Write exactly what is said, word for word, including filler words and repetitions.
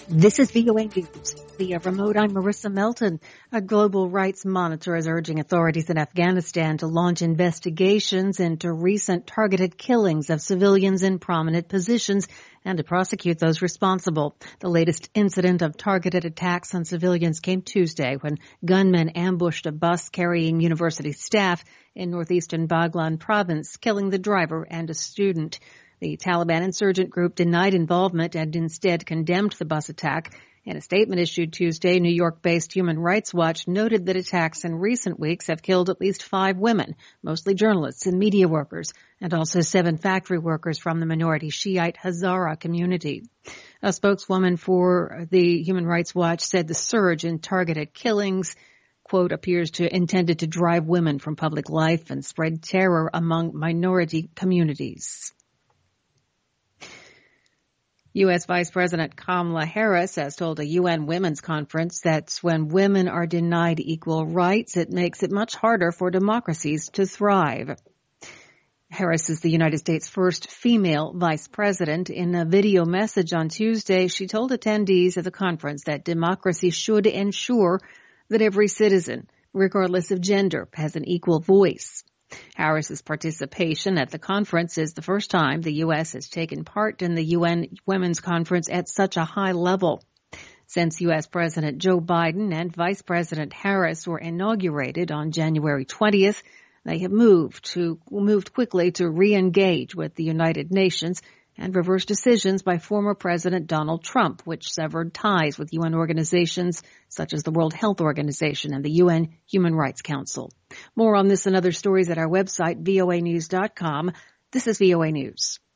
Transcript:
This is V O A News. Via remote, I'm Marissa Melton. A global rights monitor is urging authorities in Afghanistan to launch investigations into recent targeted killings of civilians in prominent positions and to prosecute those responsible. The latest incident of targeted attacks on civilians came Tuesday when gunmen ambushed a bus carrying university staff in northeastern Baghlan province, killing the driver and a student. The Taliban insurgent group denied involvement and instead condemned the bus attack. In a statement issued Tuesday, New York-based Human Rights Watch noted that attacks in recent weeks have killed at least five women, mostly journalists and media workers, and also seven factory workers from the minority Shiite Hazara community. A spokeswoman for the Human Rights Watch said the surge in targeted killings, quote, appears to intended to drive women from public life and spread terror among minority communities. U S. Vice President Kamala Harris has told a U N Women's Conference that when women are denied equal rights, it makes it much harder for democracies to thrive. Harris is the United States' first female vice president. In a video message on Tuesday, she told attendees of the conference that democracy should ensure that every citizen, regardless of gender, has an equal voice. Harris's participation at the conference is the first time the U S has taken part in the U N Women's Conference at such a high level. Since U S. President Joe Biden and Vice President Harris were inaugurated on January twentieth, they have moved to moved quickly to re-engage with the United Nations and reverse decisions by former President Donald Trump, which severed ties with U N organizations such as the World Health Organization and the U N Human Rights Council. More on this and other stories at our website, V O A news dot com. This is V O A News.